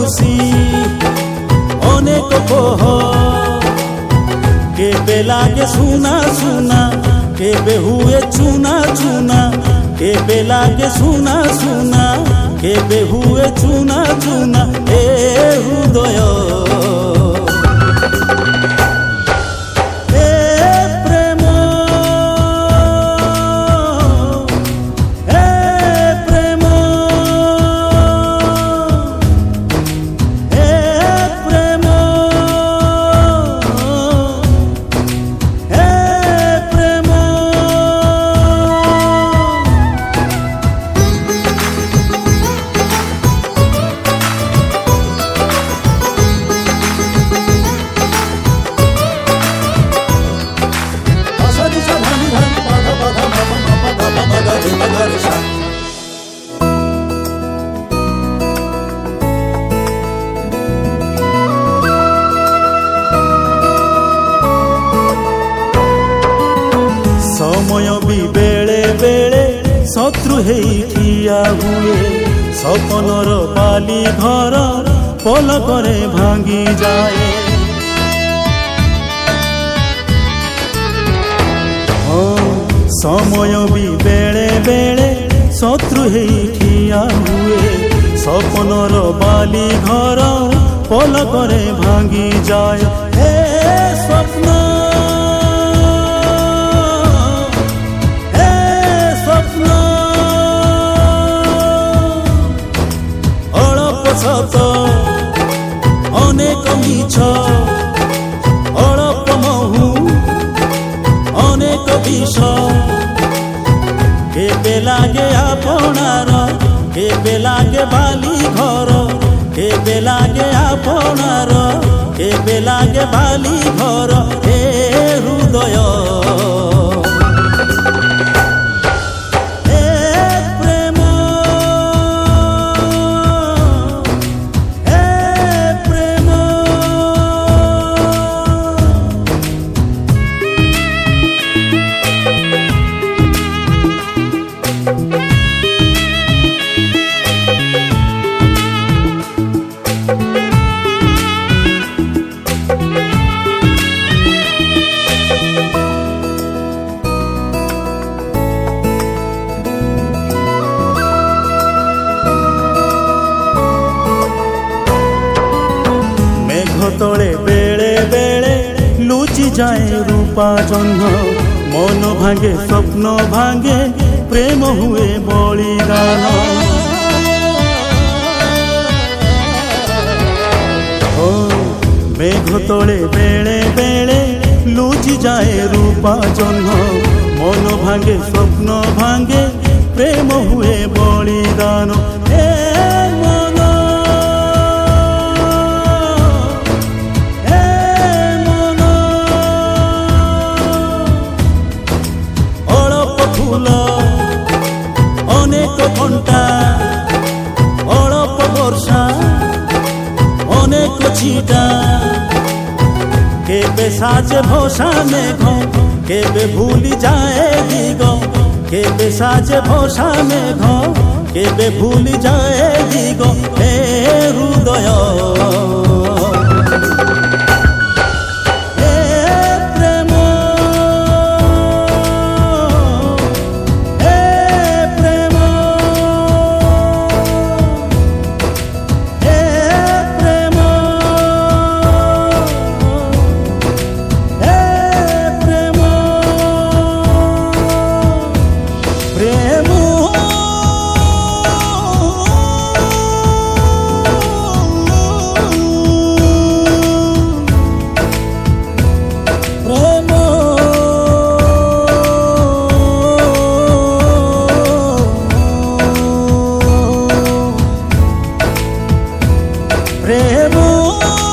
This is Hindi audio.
खुशी अनेक कोह केबे लागे सुना सुना केबे हुए चुना चुना केबे लागे सुना सुना केबे हुए चुना चुना ए हृदय समय भी बेले बेले शत्रु ठिया हुए सपनर बाली घर पलकरे भांगी जाए समय भी बेले बेले शत्रु ठिया हुए सपनर बाली घर पलकरे भांगी जाए हे स्वप्न सत अनेक मिछ अल्प महु अनेक विष केबे लागे आपणार केबे लागे बाली घर केबे लागे आपणार केबे लागे बाली घर हे हृदय तले बेले बेले लुचि जाए रूपा जह्न मन भांगे स्वप्न भांगे प्रेम हुए बलिदान मेघ तले बेले बेले लुचि जाए रूपा जह्न मन भांगे स्वप्न भांगे प्रेम हुए बलिदान अनेक घंटा अल्प वर्षा अनेक छिटा केबे साजे भोषा मेघ केबे भूली जाए दिग केबे साजे भोषा मेघ केबे भूली जाए दिग हे हृदय प्रेम